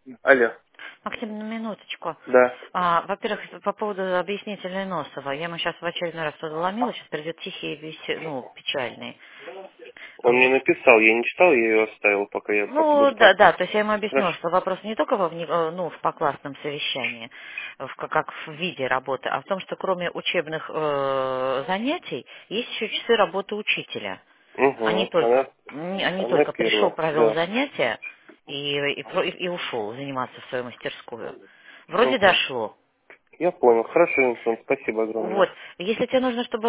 Алло. Максим, на минуточку. Да. Во-первых, по поводу объяснительной Носова. Я ему сейчас в очередной раз туда ломила, сейчас придет тихий, печальный. Он мне Вот. написал, я не читал, я ее оставил, пока я Ну, буду да, потом. да, то есть я ему объяснила, Хорошо. что вопрос не только в поклассном совещании, как в виде работы, а в том, что кроме учебных занятий есть еще часы работы учителя. Они Угу. только, они Она только пришел, первая. провел Да. занятия и ушел заниматься в свою мастерскую. Вроде Угу. дошло. Я понял. Хорошо, Инсон, спасибо огромное. Вот, если тебе нужно, чтобы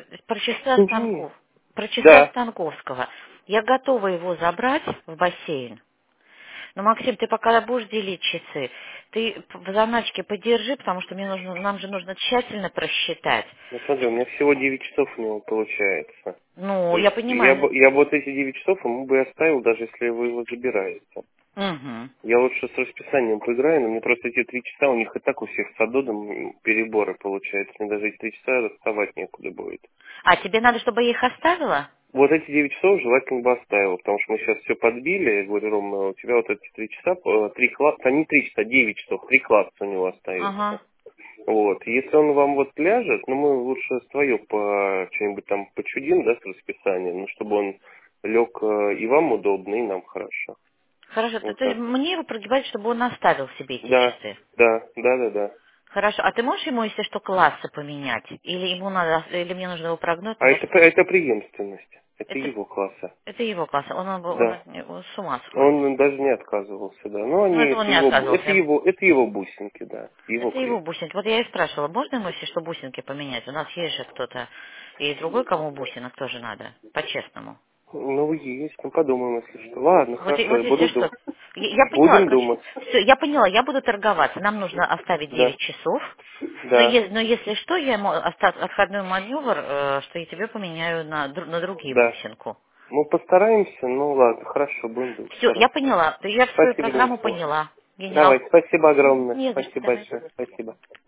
Угу. про часы Да. Станковского, я готова его забрать в бассейн. Но, Максим, ты пока будешь делить часы, ты в заначке подержи, потому что нам же нужно тщательно просчитать. Ну смотри, у меня всего 9 часов у него получается. Ну, То я есть понимаю. я бы вот эти 9 часов ему бы и оставил, даже если вы его забираете. Мгм. Я лучше с расписанием поиграю, но мне просто эти 3 часа, у них и так у всех с Адодом переборы получается. Мне даже эти 3 часа вставать некуда будет. А тебе надо, чтобы я их оставила? Вот эти 9 часов желательно бы оставил, потому что мы сейчас все подбили. Я говорю, Рома, у тебя вот эти 3 часа, 3 класса, не 3 часа, 9 часов, 3 класса у него остается. Ага. Вот. Если он вам вот ляжет, ну мы лучше свое по что-нибудь там почудим, да, с расписанием, ну, чтобы он лег и вам удобно, и нам хорошо. Хорошо, Вот ты так. мне его прогибать, чтобы он оставил себе эти Да, часы. да. Хорошо, а ты можешь ему, если что, классы поменять? Или ему надо, или мне нужно его прогнуть? А это преемственность. Это Это, его класса. это его класс, Да. он с ума сходит. Он даже не отказывался, да. Но Ну, они, это он не отказывался. это его бусинки, да. Его Это его клетка. бусинки. Вот я и спрашивала, можно ему, если что, бусинки поменять? У нас есть же кто-то, и другой, кому бусинок тоже надо, по-честному. Ну, есть, ну подумаем, если что. Ладно, Вот, хорошо, вот я если буду что. думать. Я поняла, Будем короче, думать. все, я поняла, я буду торговаться. Нам нужно оставить Да, 9 часов. Но, да, но если что, я ему отходной маневр, что я тебе поменяю на другие да. бусинку. Ну, постараемся, ну ладно, хорошо, будем Все, я стараться. поняла. Я в свою Спасибо, программу Денис. поняла. Генерал. Давай, спасибо огромное. Не за что, Спасибо давай. большое. Спасибо.